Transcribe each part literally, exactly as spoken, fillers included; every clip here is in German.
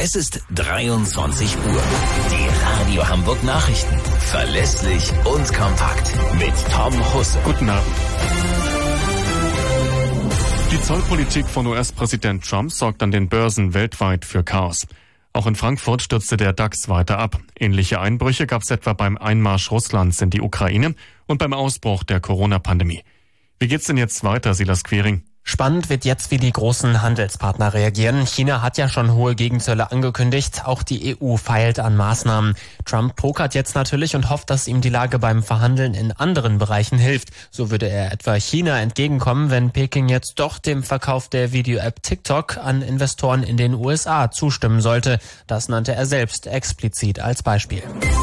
Es ist dreiundzwanzig Uhr. Die Radio Hamburg Nachrichten. Verlässlich und kompakt. Mit Tom Husse. Guten Abend. Die Zollpolitik von U S-Präsident Trump sorgt an den Börsen weltweit für Chaos. Auch in Frankfurt stürzte der DAX weiter ab. Ähnliche Einbrüche gab es etwa beim Einmarsch Russlands in die Ukraine und beim Ausbruch der Corona-Pandemie. Wie geht's denn jetzt weiter, Silas Quering? Spannend wird jetzt, wie die großen Handelspartner reagieren. China hat ja schon hohe Gegenzölle angekündigt. Auch die E U feilt an Maßnahmen. Trump pokert jetzt natürlich und hofft, dass ihm die Lage beim Verhandeln in anderen Bereichen hilft. So würde er etwa China entgegenkommen, wenn Peking jetzt doch dem Verkauf der Video-App TikTok an Investoren in den U S A zustimmen sollte. Das nannte er selbst explizit als Beispiel.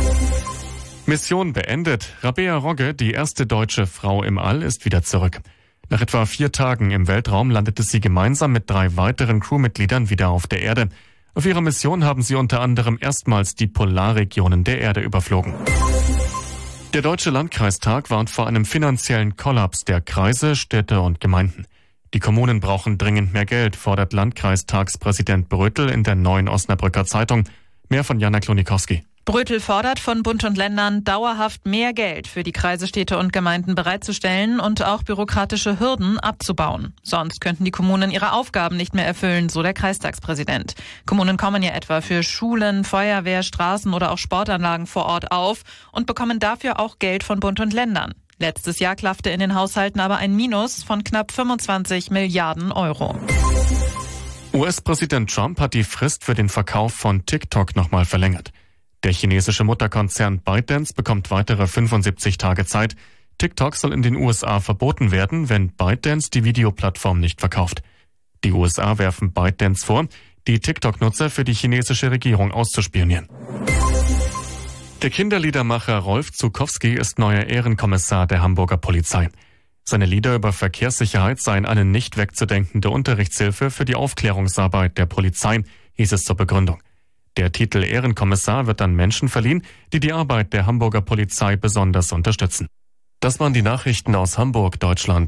Mission beendet. Rabea Rogge, die erste deutsche Frau im All, ist wieder zurück. Nach etwa vier Tagen im Weltraum landete sie gemeinsam mit drei weiteren Crewmitgliedern wieder auf der Erde. Auf ihrer Mission haben sie unter anderem erstmals die Polarregionen der Erde überflogen. Der Deutsche Landkreistag warnt vor einem finanziellen Kollaps der Kreise, Städte und Gemeinden. Die Kommunen brauchen dringend mehr Geld, fordert Landkreistagspräsident Brötel in der Neuen Osnabrücker Zeitung. Mehr von Jana Klonikowski. Brötel fordert von Bund und Ländern, dauerhaft mehr Geld für die Kreise, Städte und Gemeinden bereitzustellen und auch bürokratische Hürden abzubauen. Sonst könnten die Kommunen ihre Aufgaben nicht mehr erfüllen, so der Kreistagspräsident. Kommunen kommen ja etwa für Schulen, Feuerwehr, Straßen oder auch Sportanlagen vor Ort auf und bekommen dafür auch Geld von Bund und Ländern. Letztes Jahr klaffte in den Haushalten aber ein Minus von knapp fünfundzwanzig Milliarden Euro. U S-Präsident Trump hat die Frist für den Verkauf von TikTok nochmal verlängert. Der chinesische Mutterkonzern ByteDance bekommt weitere fünfundsiebzig Tage Zeit. TikTok soll in den U S A verboten werden, wenn ByteDance die Videoplattform nicht verkauft. Die U S A werfen ByteDance vor, die TikTok-Nutzer für die chinesische Regierung auszuspionieren. Der Kinderliedermacher Rolf Zukowski ist neuer Ehrenkommissar der Hamburger Polizei. Seine Lieder über Verkehrssicherheit seien eine nicht wegzudenkende Unterrichtshilfe für die Aufklärungsarbeit der Polizei, hieß es zur Begründung. Der Titel Ehrenkommissar wird an Menschen verliehen, die die Arbeit der Hamburger Polizei besonders unterstützen. Das waren die Nachrichten aus Hamburg, Deutschland.